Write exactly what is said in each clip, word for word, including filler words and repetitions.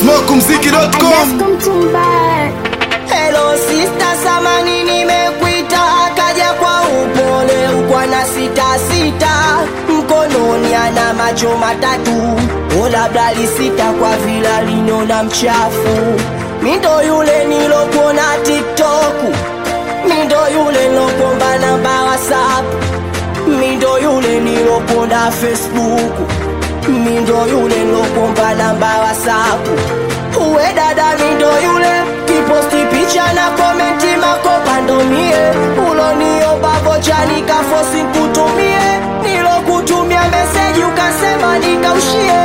smoke mziki dot com. Hello sister, samani nimekuita, akaja kwa upole ukwa na sita sita, mkononi ana macho matatu, o labda lisita kwa vila linona mchafu. Mindo yule nilokuona TikTok, mindo yule nilokuomba namba WhatsApp, mindo yule nilokuona Facebook, mindo yule nilokuomba namba WhatsApp. Uwe dada mindo yule kiposti picha na komenti makopa ndo mie, uloniomba vocha nikafosi kutumie, nilokutumia meseji ukasema nikaushie.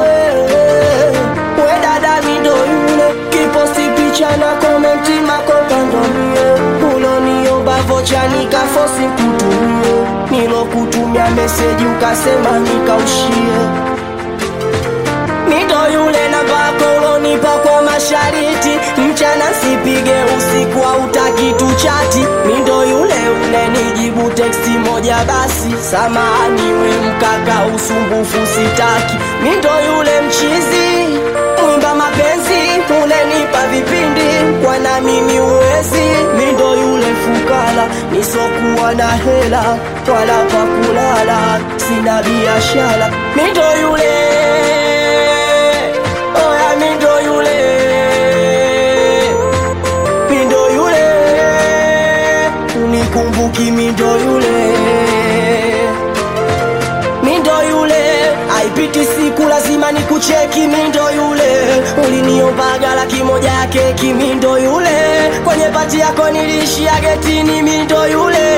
Uwe dada mindo yule kiposti picha na komenti makopa ndo mie, uloniomba vocha nikafosi kutumie, nilokutumia meseji ukasema nikaushie. Mindo yule na bako ulonipa kwa mashariti, mchana sipige usiku hautaki tuchati. Mindo yule ule nijibu teksti moja basi, samahani we mkaka usumbufu sitaki. Mindo yule mchizi mwimba mapenzi, ule nipa vipindi kwa na mimi uwezi. Mindo yule fukala nisokuwa na hela wala pa kulala, sina biashara. Mindo yule mindo yule, mindo yule, unikumbuki mindo yule, mindo yule, haipiti siku lazima nikucheki mindo yule, uliniombaga laki moja ya keki mindo yule, kwenye pati yako nilishia getini mindo yule,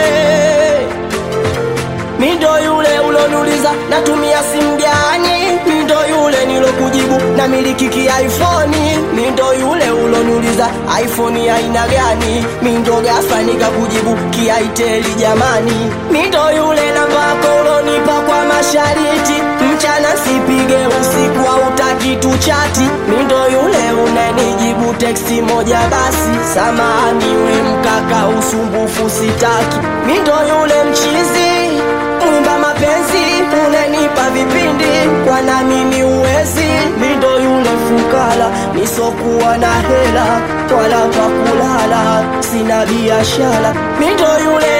mindo yule uloniuliza natumia simu gani, mindo yule nilokujibu na miliki ki iPhone, mindo yule uloniuliza iPhone ya aina gani, mindo ghafla nikakujibu ki Itel jamani. Mindo yule namba yako ulonipa kwa mashariti, mchana sipige usiku hautaki tuchati. Mindo yule unanijibu teksti moja basi, samahani we mkaka usumbufu sitaki. Mindo yule mchizi mwimba mapenzi, unanipa vipindi kwa na mimi uwezi. Mindo yule fukala nisokuwa na hela wala pa kulala, sina biashara. Mindo yule,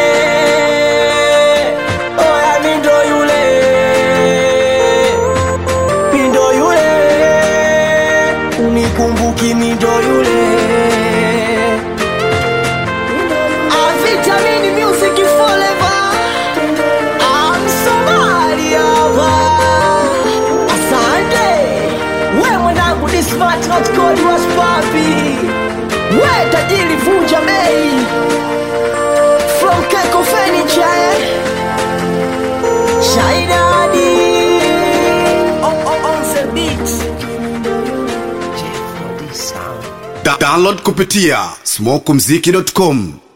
oya mindo yule, mindo yule, unikumbuki mindo yule. Avitamini music forever, I'm Somalia. Asante we mwanangu, this smart not God was papi, we tajiri vunja bei from Keko Furniture, Shaidadi on, on, on the beat. Da download kupitia smoke mziki dot com.